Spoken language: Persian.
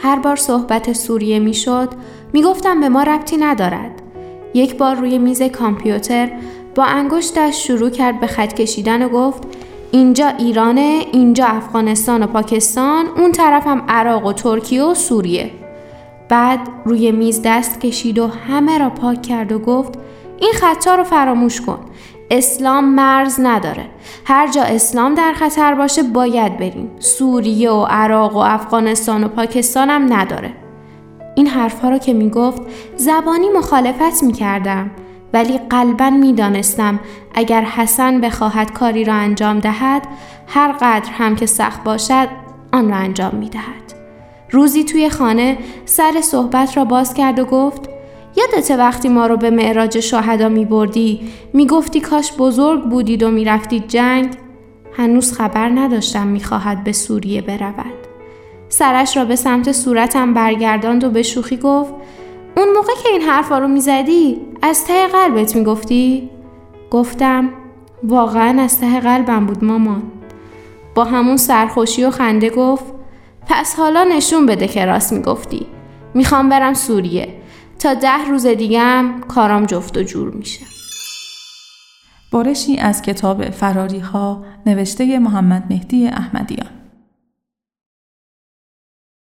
هر بار صحبت سوریه میشد میگفتم به ما ربطی ندارد. یک بار روی میز کامپیوتر با انگشتش شروع کرد به خط کشیدن و گفت اینجا ایرانه، اینجا افغانستان و پاکستان، اون طرف هم عراق و ترکیه و سوریه. بعد روی میز دست کشید و همه را پاک کرد و گفت این خطا رو فراموش کن. اسلام مرز نداره. هر جا اسلام در خطر باشه باید بریم. سوریه و عراق و افغانستان و پاکستان هم نداره. این حرفها رو که میگفت زبانی مخالفت میکردم، ولی قلباً میدانستم اگر حسن بخواهد کاری را انجام دهد، هر قدر هم که سخت باشد آن را انجام میدهد. روزی توی خانه سر صحبت را باز کرد و گفت یادته وقتی ما رو به معراج شهدا میبردی میگفتی کاش بزرگ بودید و میرفتید جنگ؟ هنوز خبر نداشتم میخواهد به سوریه برود. سرش را به سمت صورتم برگرداند و به شوخی گفت اون موقع که این حرفا رو میزدی از ته قلبت میگفتی؟ گفتم واقعا از ته قلبم بود مامان. با همون سرخوشی و خنده گفت پس حالا نشون بده که راست میگفتی. میخوام برم سوریه. تا 10 روز دیگه هم کارام جفت و جور میشه. بارشی از کتاب فراری‌ها نوشته محمد مهدی احمدیان.